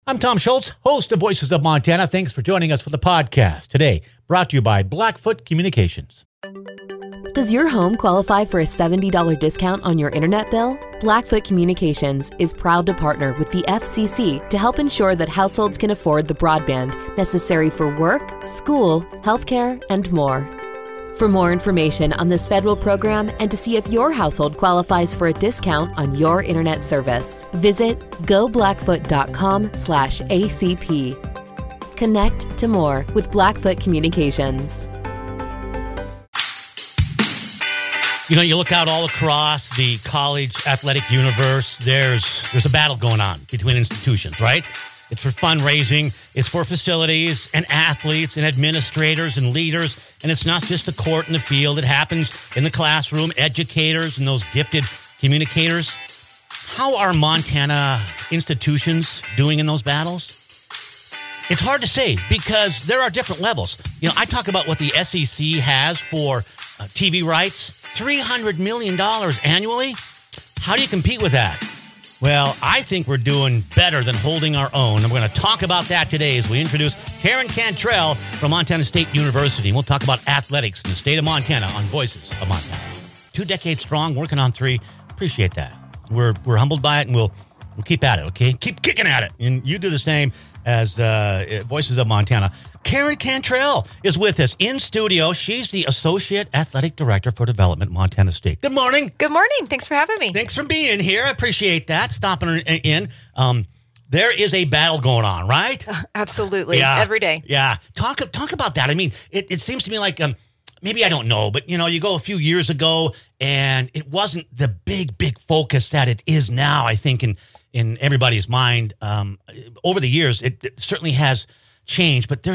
I'm Tom Schultz, host of Voices of Montana. Thanks for joining us for the podcast. Today, brought to you by Blackfoot Communications. Does your home qualify for a $70 discount on your internet bill? Blackfoot Communications is proud to partner with the FCC to help ensure that households can afford the broadband necessary for work, school, healthcare, and more. For more information on this federal program and to see if your household qualifies for a discount on your internet service, visit goblackfoot.com/ACP. Connect to more with Blackfoot Communications. You know, you look out all across the college athletic universe, there's a battle going on between institutions, right? It's for fundraising, it's for facilities and athletes and administrators and leaders, and it's not just the court and the field. It happens in the classroom, educators and those gifted communicators. How are Montana institutions doing in those battles? It's hard to say because there are different levels. You know, I talk about what the SEC has for TV rights, $300 million annually. How do you compete with that? Well, I think we're doing better than holding our own. And we're going to talk about that today as we introduce Karen Cantrell from Montana State University. And we'll talk about athletics in the state of Montana on Voices of Montana. 2 decades strong, working on 3. Appreciate that. We're humbled by it, and we'll keep at it, okay? Keep kicking at it. And you do the same as Voices of Montana. Karen Cantrell is with us in studio. She's the Associate Athletic Director for Development, Montana State. Good morning. Good morning. Thanks for having me. Thanks for being here. I appreciate that. Stopping in. There is a battle going on, right? Absolutely. Yeah. Every day. Yeah. Talk about that. I mean, it seems to me like maybe I don't know, but, you know, you go a few years ago and it wasn't the big focus that it is now, I think, in everybody's mind. Over the years, it certainly has changed, but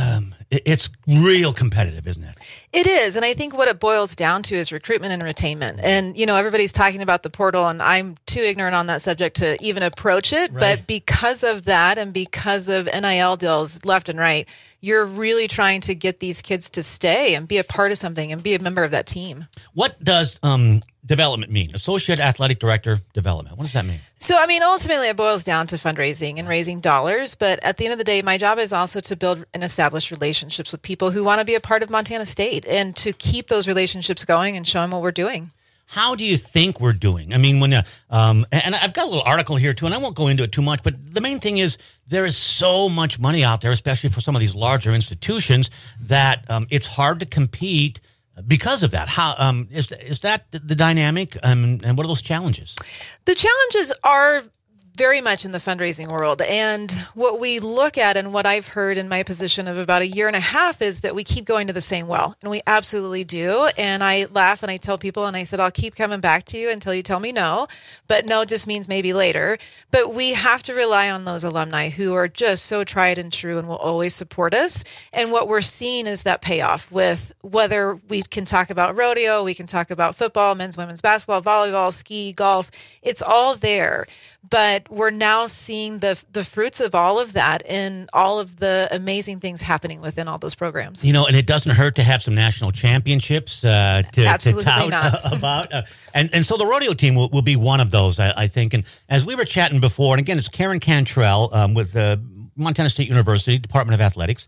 it's real competitive, isn't it? It is. And I think what it boils down to is recruitment and retainment. And, you know, everybody's talking about the portal, and I'm too ignorant on that subject to even approach it. Right. But because of that and because of NIL deals left and right, you're really trying to get these kids to stay and be a part of something and be a member of that team. What does development mean? Associate Athletic Director, Development. What does that mean? So, I mean, ultimately it boils down to fundraising and raising dollars. But at the end of the day, my job is also to build and establish relationships with people who want to be a part of Montana State and to keep those relationships going and show them what we're doing. How do you think we're doing? I mean, when and I've got a little article here too, and I won't go into it too much, but the main thing is there is so much money out there, especially for some of these larger institutions, that it's hard to compete because of that. How is that the dynamic, and what are those challenges? The challenges are very much in the fundraising world. And what we look at and what I've heard in my position of about 1.5 years is that we keep going to the same well. And we absolutely do. And I laugh and I tell people, and I said, I'll keep coming back to you until you tell me no. But no just means maybe later. But we have to rely on those alumni who are just so tried and true and will always support us. And what we're seeing is that payoff with whether we can talk about rodeo, we can talk about football, men's, women's basketball, volleyball, ski, golf. It's all there. But we're now seeing the fruits of all of that and all of the amazing things happening within all those programs. You know, and it doesn't hurt to have some national championships to tout about. And so the rodeo team will be one of those, I think. And as we were chatting before, and again, it's Karen Cantrell with Montana State University, Department of Athletics.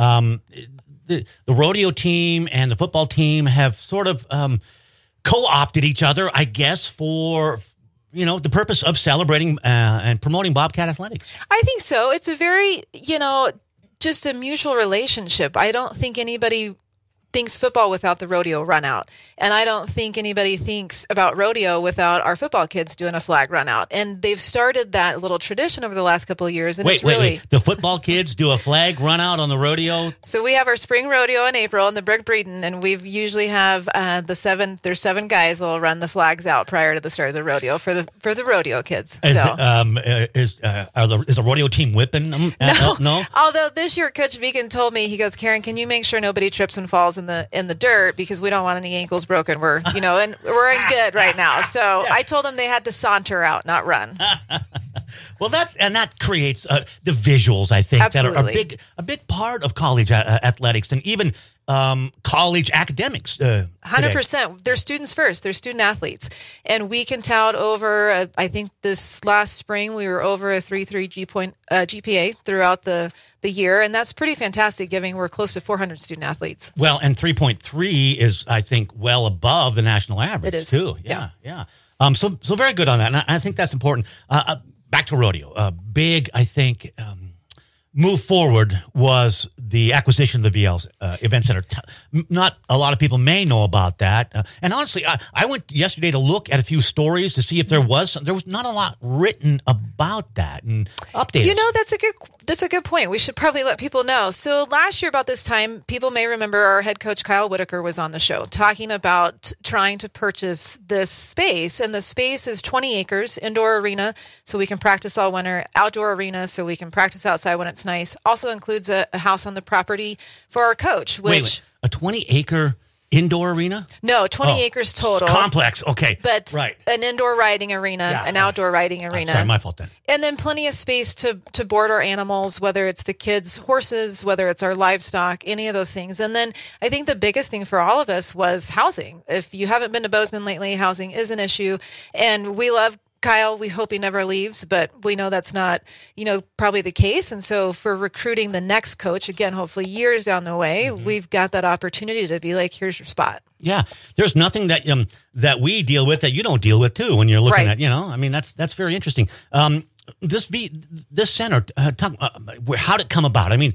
The rodeo team and the football team have sort of co-opted each other, I guess, for the purpose of celebrating and promoting Bobcat athletics. I think so. It's a very, just a mutual relationship. I don't think anybody thinks football without the rodeo run out. And I don't think anybody thinks about rodeo without our football kids doing a flag run out. And they've started that little tradition over the last couple of years. And wait. The football kids do a flag run out on the rodeo? So we have our spring rodeo in April in the Brook Breeden, and we usually have there's 7 guys that will run the flags out prior to the start of the rodeo for the rodeo kids. Is the rodeo team whipping them? No. Although this year Coach Beacon told me, he goes, Karen, can you make sure nobody trips and falls in the dirt, because we don't want any ankles broken. We're and we're in good right now. So I told them they had to saunter out, not run. Well, that creates the visuals, I think, Absolutely. that are a big part of college athletics and even college academics. 100%. They're students first. They're student athletes. And we can tout over, I think this last spring, we were over a 3.3 GPA throughout the year. And that's pretty fantastic, given we're close to 400 student athletes. Well, and 3.3 is, I think, well above the national average, It is. too. Yeah. So very good on that. And I think that's important. Back to rodeo. Big, I think, move forward was the acquisition of the VL Event Center. Not a lot of people may know about that. And honestly, I went yesterday to look at a few stories to see if there was not a lot written about that and updated. You know, that's a good point. We should probably let people know. So last year about this time, people may remember our head coach Kyle Whitaker was on the show talking about trying to purchase this space. And the space is 20 acres, indoor arena, so we can practice all winter, outdoor arena, so we can practice outside when it's nice. Also includes a house on the property for our coach, which... Wait, a 20-acre indoor arena? No, 20 acres total. Complex, okay. But right. An indoor riding arena, an outdoor riding arena. Sorry, my fault then. And then plenty of space to board our animals, whether it's the kids' horses, whether it's our livestock, any of those things. And then I think the biggest thing for all of us was housing. If you haven't been to Bozeman lately, housing is an issue. And we love Kyle. We hope he never leaves, but we know that's not, probably the case. And so for recruiting the next coach, again, hopefully years down the way, we've got that opportunity to be like, here's your spot. Yeah. There's nothing that we deal with that you don't deal with too when you're looking at, I mean, that's very interesting. This center, how did it come about? I mean,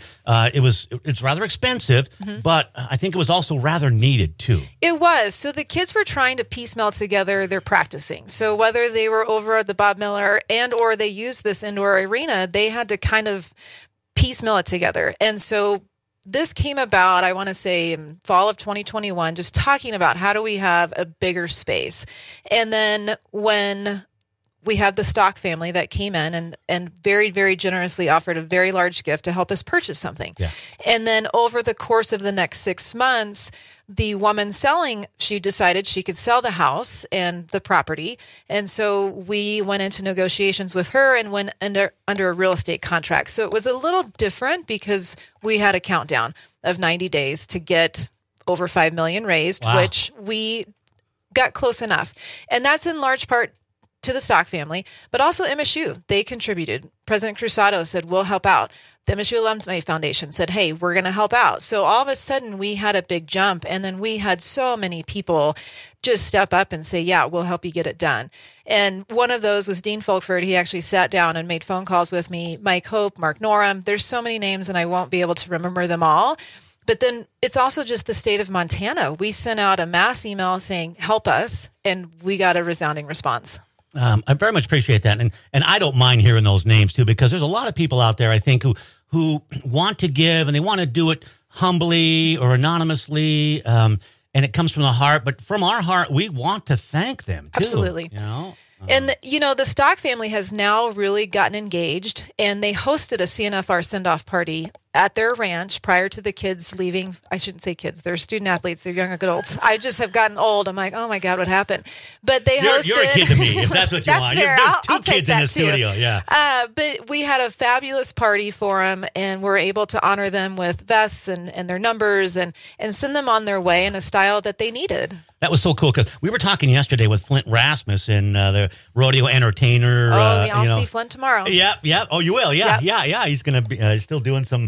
it's rather expensive, but I think it was also rather needed too. It was. So the kids were trying to piecemeal together their practicing. So whether they were over at the Bob Miller or they used this indoor arena, they had to kind of piecemeal it together. And so this came about, I want to say, in fall of 2021, just talking about how do we have a bigger space. And then when we have the Stock family that came in and very, very generously offered a very large gift to help us purchase something. Yeah. And then over the course of the next 6 months, the woman selling, she decided she could sell the house and the property. And so we went into negotiations with her and went under a real estate contract. So it was a little different because we had a countdown of 90 days to get over $5 million raised, which we got close enough. And that's in large part to the Stock family, but also MSU. They contributed. President Cruzado said, we'll help out. The MSU Alumni Foundation said, hey, we're going to help out. So all of a sudden we had a big jump, and then we had so many people just step up and say, yeah, we'll help you get it done. And one of those was Dean Folkford. He actually sat down and made phone calls with me, Mike Hope, Mark Norum. There's so many names and I won't be able to remember them all. But then it's also just the state of Montana. We sent out a mass email saying, help us, and we got a resounding response. I very much appreciate that. And I don't mind hearing those names too, because there's a lot of people out there, I think, who want to give and they want to do it humbly or anonymously. And it comes from the heart, but from our heart, we want to thank them too. Absolutely. And, the Stock family has now really gotten engaged, and they hosted a CNFR send-off party at their ranch prior to the kids leaving. I shouldn't say kids. They're student athletes. They're young adults. I just have gotten old. I'm like, oh, my God, what happened? But they hosted. You're a kid to me, if that's what you that's want. Fair. There's I'll two kids in the studio, yeah. But we had a fabulous party for them, and we're able to honor them with vests and their numbers and send them on their way in a style that they needed. That was so cool because we were talking yesterday with Flint Rasmussen, the rodeo entertainer. I'll see Flint tomorrow. Yeah. Oh, you will? Yeah. He's going to be still doing some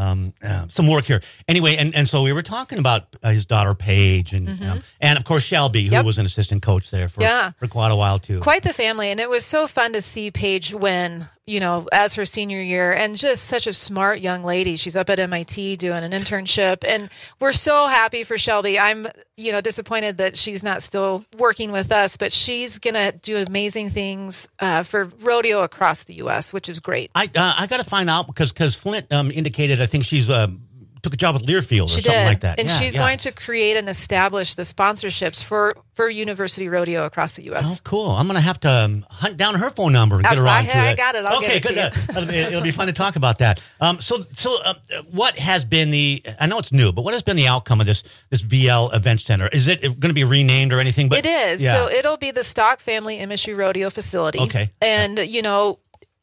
work here. Anyway, and so we were talking about his daughter Paige and of course Shelby, who was an assistant coach there for quite a while too. Quite the family, and it was so fun to see Paige win. As her senior year, and just such a smart young lady. She's up at MIT doing an internship, and we're so happy for Shelby. I'm, disappointed that she's not still working with us, but she's going to do amazing things for rodeo across the U.S., which is great. I got to find out because Flint indicated, I think she's took a job with Learfield or something like that. And she's going to create and establish the sponsorships for University Rodeo across the U.S. Oh, cool. I'm going to have to hunt down her phone number and get her on to it. I got it. I'll get it to you. It'll be fun to talk about that. So what has been I know it's new, but what has been the outcome of this VL Event Center? Is it going to be renamed or anything? But it is. Yeah. So it'll be the Stock Family MSU Rodeo Facility. Okay. And,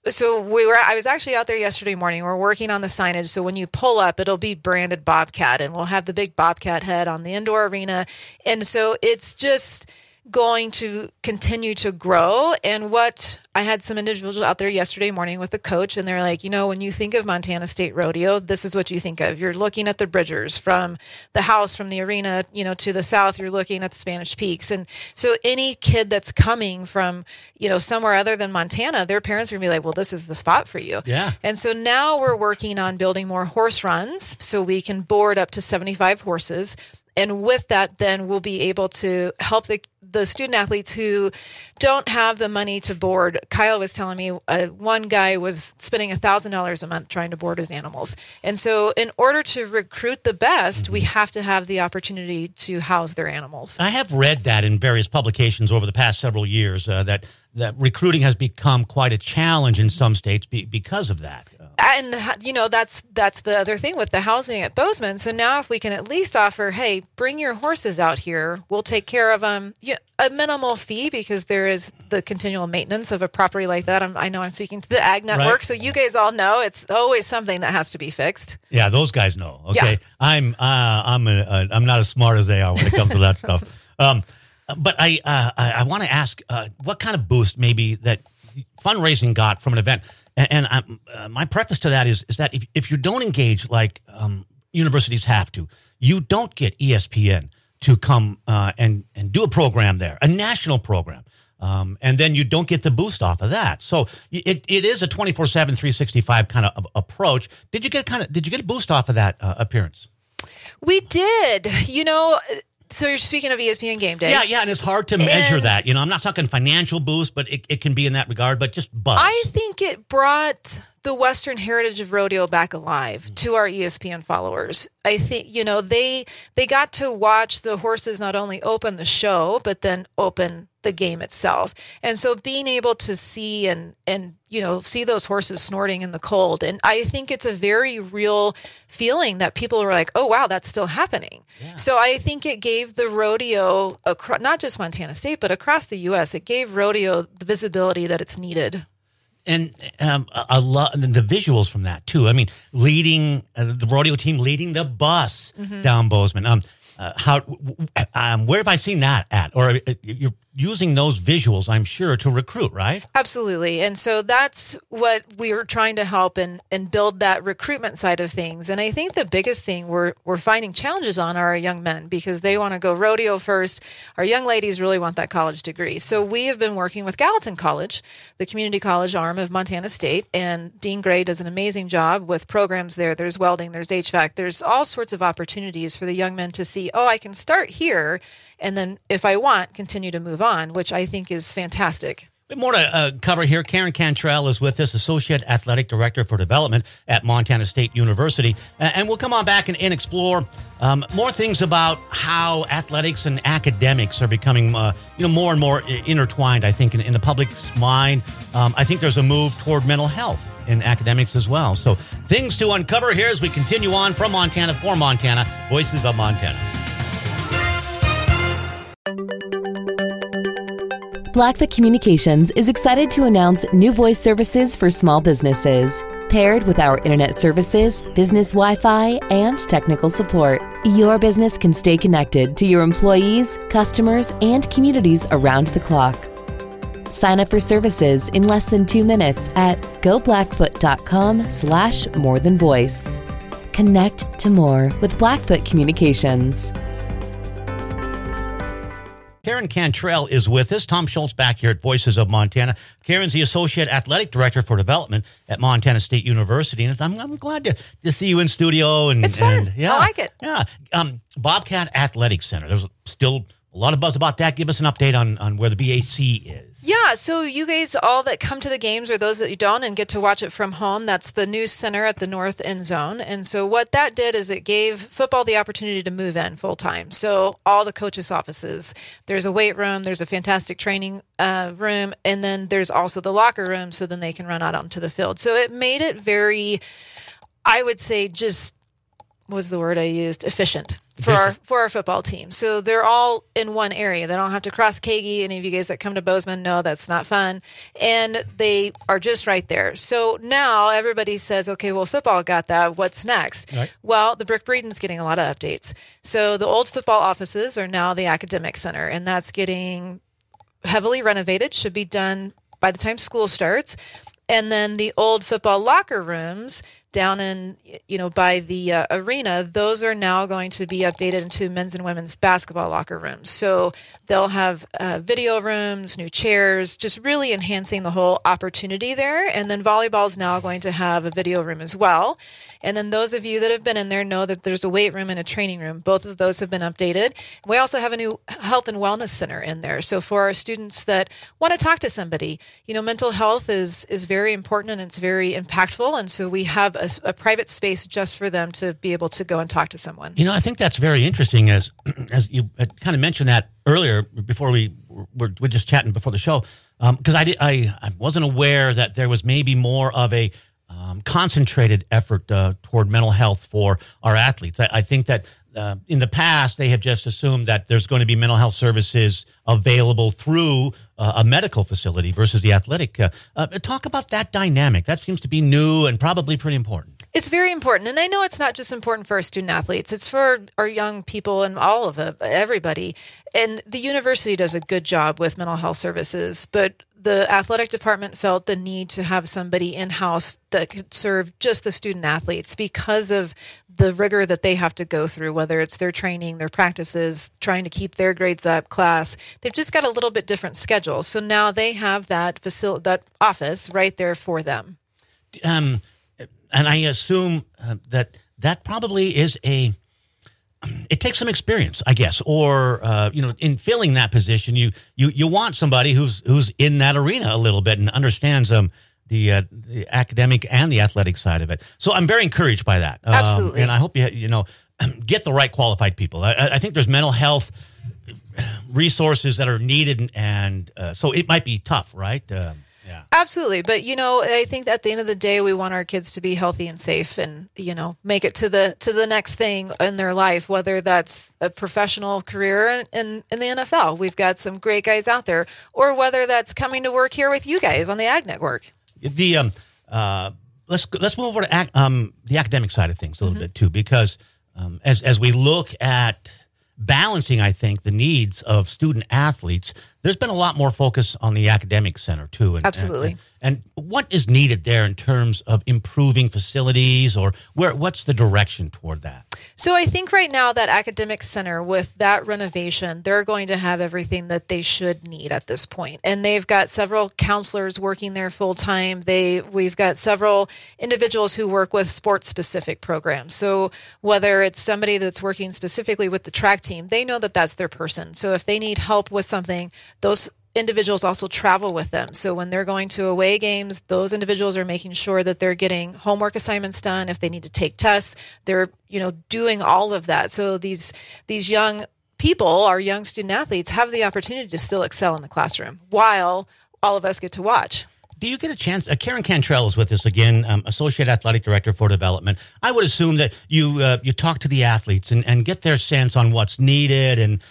I was actually out there yesterday morning. We're working on the signage. So when you pull up, it'll be branded Bobcat, and we'll have the big Bobcat head on the indoor arena. And so it's just going to continue to grow. And what I had some individuals out there yesterday morning with the coach, and they're like, when you think of Montana State Rodeo, this is what you think of. You're looking at the Bridgers from the house, from the arena, to the south, you're looking at the Spanish Peaks. And so any kid that's coming from, somewhere other than Montana, their parents are going to be like, well, this is the spot for you. Yeah. And so now we're working on building more horse runs so we can board up to 75 horses. And with that, then we'll be able to help the student athletes who don't have the money to board. Kyle was telling me one guy was spending $1,000 a month trying to board his animals. And so in order to recruit the best, we have to have the opportunity to house their animals. I have read that in various publications over the past several years, that recruiting has become quite a challenge in some states because of that. And, that's the other thing with the housing at Bozeman. So now if we can at least offer, hey, bring your horses out here, we'll take care of them, a minimal fee, because there is the continual maintenance of a property like that. I know I'm speaking to the Ag Network, right. So you guys all know it's always something that has to be fixed. Yeah, those guys know. Okay, yeah. I'm not as smart as they are when it comes to that stuff. But I want to ask, what kind of boost maybe that fundraising got from an event? And my preface to that is that if you don't engage like universities have to, you don't get ESPN to come and do a program there, a national program. And then you don't get the boost off of that. So it is a 24/7, 365 kind of approach. Did you get a boost off of that appearance? We did. So you're speaking of ESPN Game Day. Yeah, and it's hard to measure that. I'm not talking financial boost, but it can be in that regard, but just buzz. I think it brought the Western heritage of rodeo back alive to our ESPN followers. I think, they got to watch the horses not only open the show, but then open the game itself. And so being able to see and see those horses snorting in the cold. And I think it's a very real feeling that people are like, oh, wow, that's still happening. Yeah. So I think it gave the rodeo, not just Montana State, but across the U.S., it gave rodeo the visibility that it's needed. And a lot the visuals from that too. I mean, leading the rodeo team, leading the bus down Bozeman. Where have I seen that at? Or you're using those visuals, I'm sure, to recruit, right? Absolutely. And so that's what we were trying to help and build that recruitment side of things. And I think the biggest thing we're finding challenges on are our young men, because they want to go rodeo first. Our young ladies really want that college degree. So we have been working with Gallatin College, the community college arm of Montana State, and Dean Gray does an amazing job with programs there. There's welding, there's HVAC, there's all sorts of opportunities for the young men to see, I can start here, and then if I want, continue to move on, which I think is fantastic. We have more to cover here. Karen Cantrell is with us, Associate Athletic Director for Development at Montana State University. And we'll come on back and explore more things about how athletics and academics are becoming more and more intertwined, I think, in the public's mind. I think there's a move toward mental health in academics as well. So things to uncover here as we continue on from Montana for Montana, Voices of Montana. Blackfoot Communications is excited to announce new voice services for small businesses. Paired with our internet services, business Wi-Fi, and technical support, your business can stay connected to your employees, customers, and communities around the clock. Sign up for services in less than 2 minutes at goblackfoot.com/morethanvoice. Connect to more with Blackfoot Communications. Karen Cantrell is with us. Tom Schultz back here at Voices of Montana. Karen's the Associate Athletic Director for Development at Montana State University. And I'm glad to see you in studio. And, it's fun. And, yeah, I like it. Yeah. Bobcat Athletic Center. There's still a lot of buzz about that. Give us an update on where the BAC is. Yeah, so you guys all that come to the games or those that you don't and get to watch it from home, that's the new center at the north end zone. And so what that did is it gave football the opportunity to move in full time. So all the coaches' offices, there's a weight room, there's a fantastic training room, and then there's also the locker room so then they can run out onto the field. So it made it very, I would say, just, what was the word I used? Efficient. for our football team. So they're all in one area. They don't have to cross Kagi. Any of you guys that come to Bozeman know that's not fun. And they are just right there. So now everybody says, okay, well, football got that. What's next? Right. Well, the Brick Breeden's getting a lot of updates. So the old football offices are now the academic center, and that's getting heavily renovated. Should be done by the time school starts. And then the old football locker rooms down in, by the arena, those are now going to be updated into men's and women's basketball locker rooms. So they'll have video rooms, new chairs, just really enhancing the whole opportunity there. And then volleyball is now going to have a video room as well. And then those of you that have been in there know that there's a weight room and a training room. Both of those have been updated. We also have a new health and wellness center in there. So for our students that want to talk to somebody, mental health is very important and it's very impactful. And so we have a private space just for them to be able to go and talk to someone. I think that's very interesting as you kind of mentioned that earlier before we were just chatting before the show, because I wasn't aware that there was maybe more of a concentrated effort toward mental health for our athletes. I think that in the past, they have just assumed that there's going to be mental health services available through a medical facility versus the athletic. Talk about that dynamic. That seems to be new and probably pretty important. It's very important. And I know it's not just important for our student athletes. It's for our young people and all of it, everybody. And the university does a good job with mental health services, but the athletic department felt the need to have somebody in-house that could serve just the student athletes because of the rigor that they have to go through, whether it's their training, their practices, trying to keep their grades up, class. They've just got a little bit different schedule. So now they have that that office right there for them. And I assume that probably is it takes some experience, I guess, or in filling that position, you want somebody who's in that arena a little bit and understands the academic and the athletic side of it. So I'm very encouraged by that. Absolutely, and I hope you get the right qualified people. I think there's mental health resources that are needed, and so it might be tough, right? Yeah. Absolutely. But, I think at the end of the day, we want our kids to be healthy and safe and, make it to the next thing in their life, whether that's a professional career in the NFL. We've got some great guys out there, or whether that's coming to work here with you guys on the Ag Network. Let's move over to the academic side of things a little bit too, because as we look at balancing, I think, the needs of student athletes, there's been a lot more focus on the academic center too. Absolutely. And what is needed there in terms of improving facilities, or what's the direction toward that? So I think right now that academic center, with that renovation, they're going to have everything that they should need at this point. And they've got several counselors working there full time. We've got several individuals who work with sports specific programs. So whether it's somebody that's working specifically with the track team, they know that that's their person. So if they need help with something, those individuals also travel with them. So when they're going to away games, those individuals are making sure that they're getting homework assignments done. If they need to take tests, they're, doing all of that. So these young people, our young student athletes, have the opportunity to still excel in the classroom while all of us get to watch. Do you get a chance? Karen Cantrell is with us again, Associate Athletic Director for Development. I would assume that you talk to the athletes and get their sense on what's needed and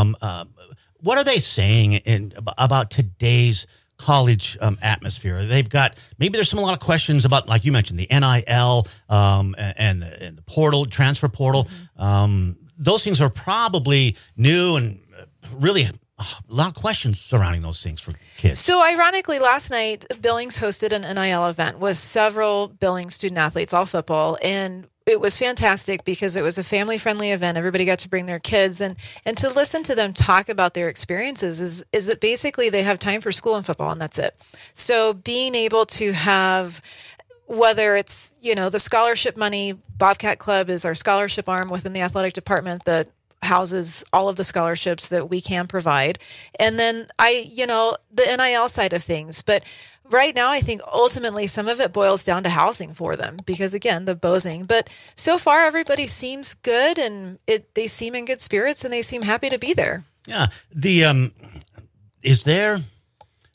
what are they saying about today's college atmosphere? They've got, maybe there's a lot of questions about, like you mentioned, the NIL and the portal, transfer portal. Mm-hmm. Those things are probably new and really a lot of questions surrounding those things for kids. So ironically, last night, Billings hosted an NIL event with several Billings student athletes, all football, and it was fantastic because it was a family-friendly event. Everybody got to bring their kids, and to listen to them talk about their experiences is that basically they have time for school and football, and that's it. So being able to have, whether it's, the scholarship money, Bobcat Club is our scholarship arm within the athletic department that houses all of the scholarships that we can provide. And then the NIL side of things. But right now, I think ultimately some of it boils down to housing for them because, again, the Bosing. But so far, everybody seems good and they seem in good spirits and they seem happy to be there. Yeah.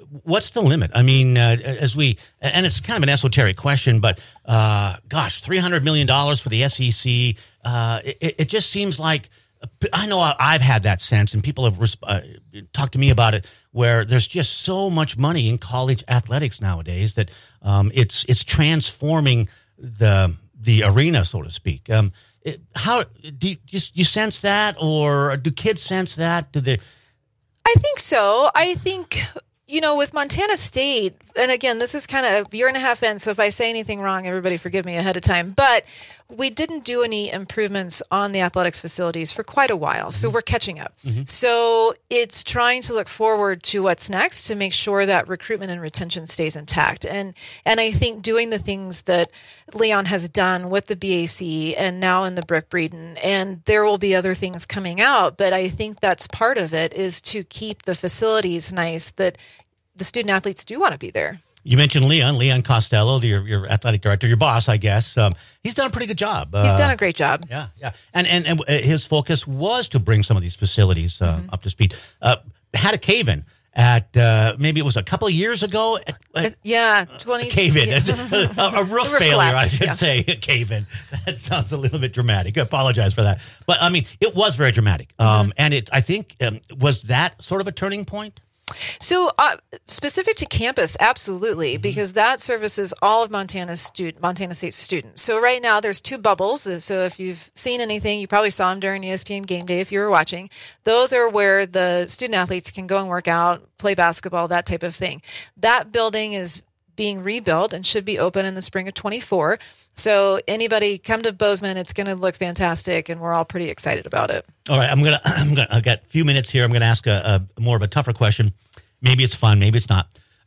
what's the limit? I mean, and it's kind of an esoteric question, but gosh, $300 million for the SEC. It just seems like, I know I've had that sense, and people have talked to me about it, where there's just so much money in college athletics nowadays that it's transforming the arena, so to speak. How do you sense that, or do kids sense that? Do they? I think so. I think, with Montana State, and again, this is kind of a year and a half in, so if I say anything wrong, everybody forgive me ahead of time. But we didn't do any improvements on the athletics facilities for quite a while, so we're catching up. Mm-hmm. So it's trying to look forward to what's next to make sure that recruitment and retention stays intact. And I think doing the things that Leon has done with the BAC and now in the Brick Breeden, and there will be other things coming out, but I think that's part of it, is to keep the facilities nice, that the student athletes do want to be there. You mentioned Leon Costello, your athletic director, your boss, I guess. He's done a pretty good job. He's done a great job. Yeah. And his focus was to bring some of these facilities up to speed. Had a cave-in at maybe it was a couple of years ago. 20 cave-in. Yeah. a roof failure, collapsed, I should say. A cave-in. That sounds a little bit dramatic. I apologize for that. But, I mean, it was very dramatic. And I think, was that sort of a turning point? So specific to campus, absolutely, because that services all of Montana State students. So right now there's 2 bubbles. So if you've seen anything, you probably saw them during ESPN Game Day if you were watching. Those are where the student athletes can go and work out, play basketball, that type of thing. That building is being rebuilt and should be open in the spring of 24. So anybody come to Bozeman, it's going to look fantastic, and we're all pretty excited about it. All right, I've got a few minutes here. I'm going to ask a more of a tougher question. Maybe it's fun, maybe it's not.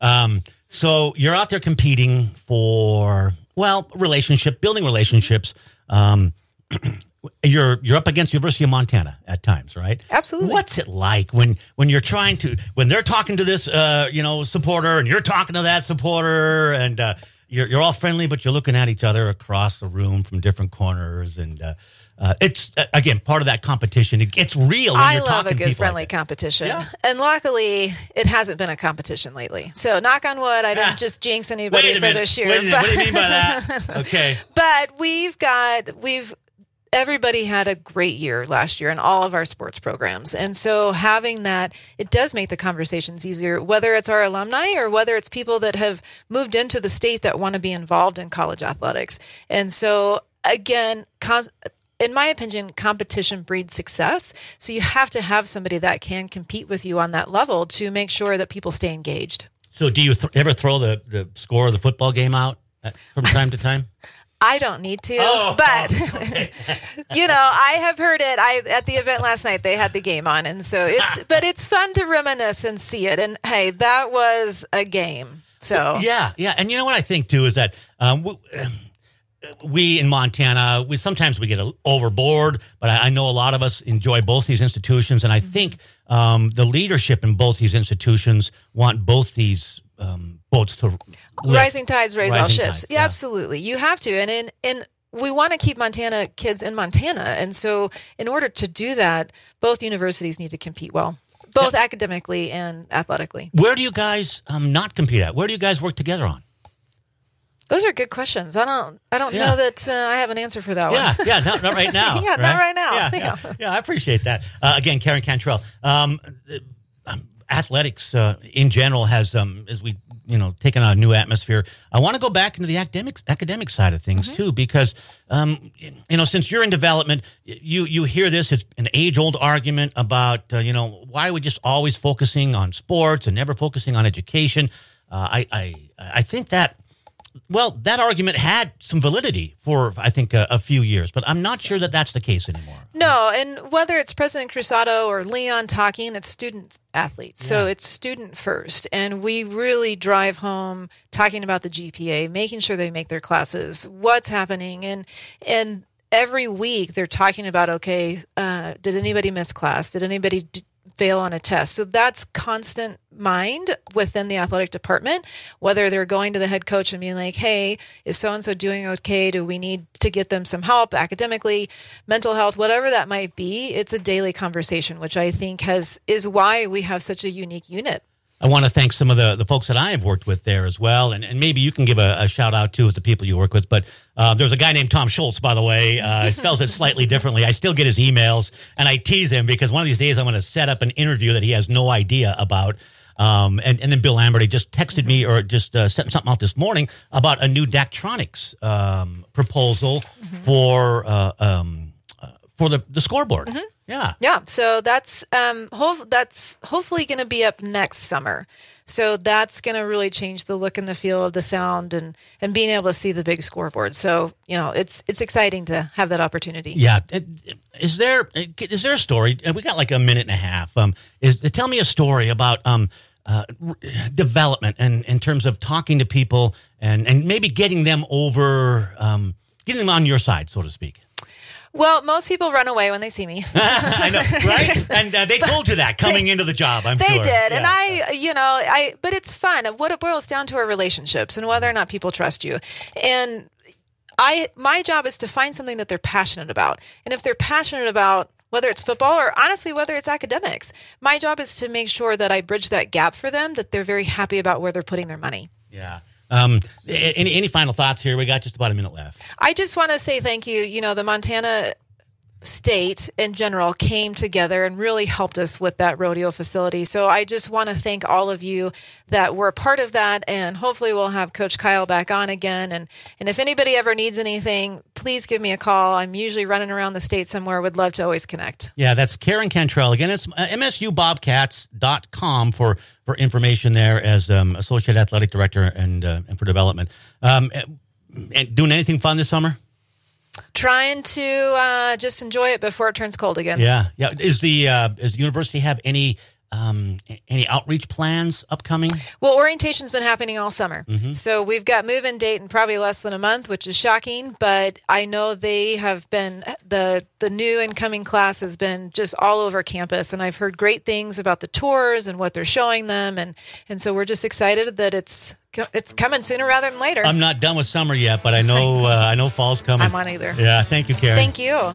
So you're out there competing for, building relationships. You're up against University of Montana at times, right? Absolutely. What's it like when you're when they're talking to this supporter, and you're talking to that supporter, and you're all friendly, but you're looking at each other across the room from different corners, and it's again part of that competition. It gets real. I love a good friendly competition, and luckily it hasn't been a competition lately. So knock on wood, I don't just jinx anybody for this year. What do you mean by that? Okay, but everybody had a great year last year in all of our sports programs. And so having that, it does make the conversations easier, whether it's our alumni or whether it's people that have moved into the state that want to be involved in college athletics. And so again, in my opinion, competition breeds success. So you have to have somebody that can compete with you on that level to make sure that people stay engaged. So do you ever throw the score of the football game out from time to time? I don't need to, but okay. I have heard it. At the event last night, they had the game on, and so it's fun to reminisce and see it. And hey, that was a game. So yeah, and you know what I think too is that we in Montana, sometimes we get overboard, but I know a lot of us enjoy both these institutions, and I think the leadership in both these institutions want both these boats to lift. Rising tides raise all ships. Yeah, absolutely. You have to. And we want to keep Montana kids in Montana. And so in order to do that, both universities need to compete well, both academically and athletically. Where do you guys not compete at? Where do you guys work together on? Those are good questions. I don't know that I have an answer for that one. Yeah, not right now. Yeah, right? not right now. Yeah, I appreciate that. Again, Karen Cantrell. Athletics in general has, as we taken on a new atmosphere. I want to go back into the academic side of things too, because since you're in development, you hear this. It's an age-old argument about why are we just always focusing on sports and never focusing on education. I think that. Well, that argument had some validity for, I think, a few years, but I'm not sure that that's the case anymore. No, and whether it's President Cruzado or Leon talking, it's student athletes. Yeah. So it's student first. And we really drive home talking about the GPA, making sure they make their classes, what's happening. And every week they're talking about, okay, did anybody miss class? Did anybody fail on a test? So that's constant mind within the athletic department, whether they're going to the head coach and being like, hey, is so-and-so doing okay? Do we need to get them some help academically, mental health, whatever that might be? It's a daily conversation, which I think is why we have such a unique unit. I want to thank some of the folks that I have worked with there as well. And maybe you can give a shout out too with the people you work with. But there's a guy named Tom Schultz, by the way. He spells it slightly differently. I still get his emails and I tease him because one of these days I'm going to set up an interview that he has no idea about. And then Bill Lamberty just texted me or just sent something out this morning about a new Daktronics proposal for the scoreboard. Mm-hmm. Yeah. So that's hopefully going to be up next summer. So that's going to really change the look and the feel of the sound and being able to see the big scoreboard. So, it's exciting to have that opportunity. Yeah. Is there a story? We got like a minute and a half. Tell me a story about development and in terms of talking to people and maybe getting them over, getting them on your side, so to speak. Well, most people run away when they see me. I know, right? And they told you that coming into the job, I'm sure. They did. Yeah. And but it's fun. What it boils down to are relationships and whether or not people trust you. And my job is to find something that they're passionate about. And if they're passionate about whether it's football or honestly, whether it's academics, my job is to make sure that I bridge that gap for them, that they're very happy about where they're putting their money. Yeah. Any final thoughts here? We got just about a minute left. I just want to say thank you. The Montana state in general came together and really helped us with that rodeo facility. So I just want to thank all of you that were a part of that. And hopefully we'll have Coach Kyle back on again. And if anybody ever needs anything, please give me a call. I'm usually running around the state somewhere. Would love to always connect. Yeah, that's Karen Cantrell. Again, it's msubobcats.com for information there as Associate Athletic Director and for development. And doing anything fun this summer? Trying to just enjoy it before it turns cold again. Yeah. Does the university have any outreach plans upcoming? Well, orientation's been happening all summer. Mm-hmm. So we've got move-in date in probably less than a month, which is shocking. But I know they have been, the new incoming class has been just all over campus. And I've heard great things about the tours and what they're showing them. And so we're just excited that it's coming sooner rather than later. I'm not done with summer yet, but I know fall's coming. I'm on either. Yeah. Thank you, Karen. Thank you.